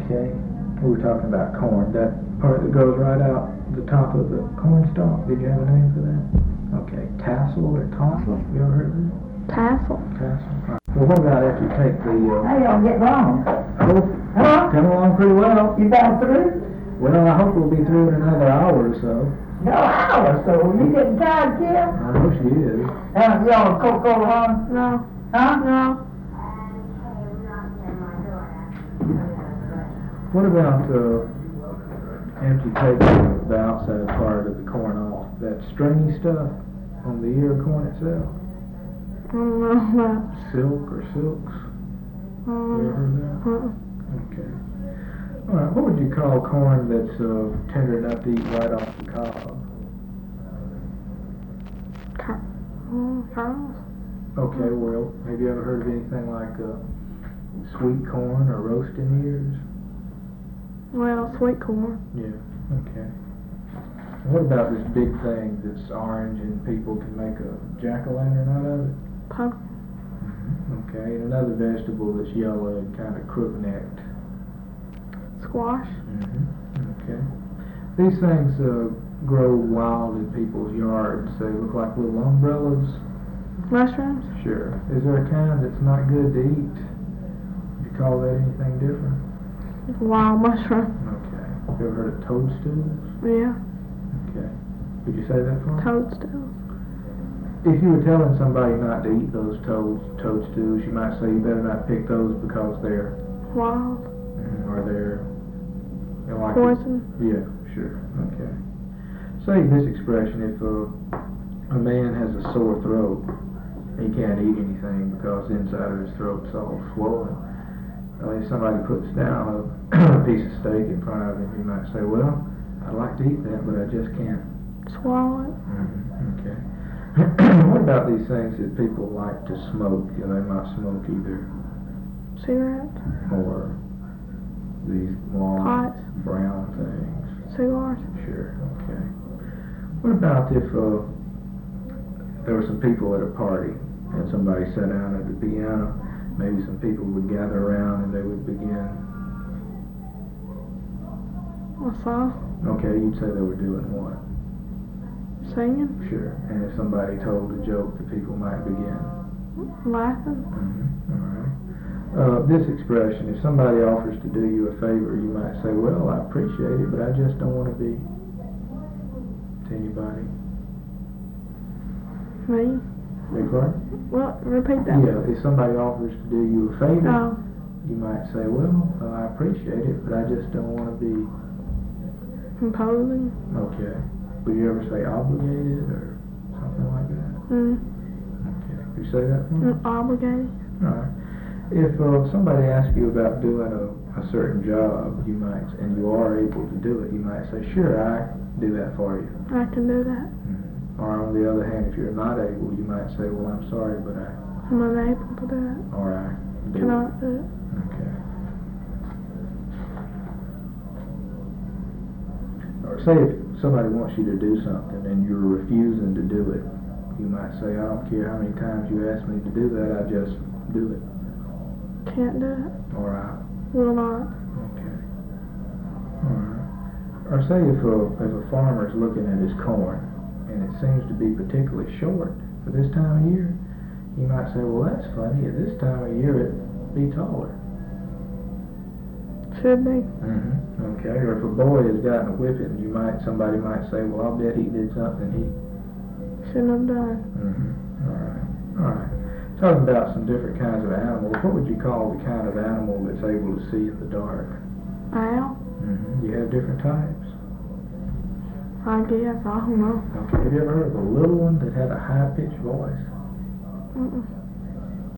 Okay. We were talking about corn. That part that goes right out the top of the corn stalk. Did you have a name for that? Okay. Tassel or tassel? You ever heard of that? Tassel. Tassel. Right. Well, what about if you take the... How y'all get along? Huh? Coming along pretty well. You about through? Well, I hope we'll be through in another hour or so. No, hour or so. You getting tired, Kim? I know she is. Y'all Coca-Cola on? No. Huh? No. What about after you take the outside part of the corn off, that stringy stuff on the ear of corn itself? I don't know. Silk or silks? You ever heard of that? Okay. All right. What would you call corn that's tender enough to eat right off the cob? Kernels. Okay. Well, have you ever heard of anything like sweet corn or roasting ears? Well, sweet corn. Yeah. Okay. What about this big thing that's orange and people can make a jack-o'-lantern out of it? Pumpkin. Okay. And another vegetable that's yellow and kind of crook-necked. Squash. Okay. These things grow wild in people's yards. They look like little umbrellas. Mushrooms. Sure. Is there a kind that's not good to eat? Would you call that anything different? Wild mushroom. Okay. You ever heard of toadstools? Yeah. Okay. Would you say that for me? Toadstools. If you were telling somebody not to eat those toadstools, you might say you better not pick those because they're Wild. or they're like Poison. Yeah, sure. Okay. Say this expression: if a man has a sore throat, he can't eat anything because the inside of his throat's all swollen. If somebody puts down a piece of steak in front of him, he might say, "Well, I'd like to eat that, but I just can't." Swallow it. Okay. What about these things that people like to smoke? They might smoke either Cigarettes. or these long Pots. brown things. Cigars. Sure. Okay. What about if there were some people at a party and somebody sat down at the piano? Maybe some people would gather around and they would begin. A song. Okay, you'd say they were doing what? Singing. Sure. And if somebody told a joke, the people might begin. Laughing. All right. This expression, if somebody offers to do you a favor, you might say, "Well, I appreciate it, but I just don't want to be." To anybody? Me. Beg pardon? Well, repeat that. Yeah, if somebody offers to do you a favor, No. you might say, "Well, I appreciate it, but I just don't want to be." Imposing. Okay. Would you ever say obligated or something like that? Okay. Could you say that for me? Obligated. All right. If somebody asks you about doing a certain job, you might, and you are able to do it, you might say, "Sure, I do that for you." I can do that. Or on the other hand, if you're not able, you might say, "Well, I'm sorry, but I'm unable to do it. or I do Cannot do it. Okay. Or say if somebody wants you to do something and you're refusing to do it, you might say, "I don't care how many times you ask me to do that, I just do it." Can't do it. Or I. Will not. Okay. All right. Or say if a farmer's looking at his corn and it seems to be particularly short for this time of year, he might say, "Well, that's funny. At this time of year, it'd be taller." Should be. Okay. Or if a boy has gotten a whipping, somebody might say, "Well, I'll bet he did something he." Shouldn't have done. All right. Talking about some different kinds of animals, what would you call the kind of animal that's able to see in the dark? Owl. You have different types. I guess. I don't know. Okay. Have you ever heard of a little one that had a high-pitched voice?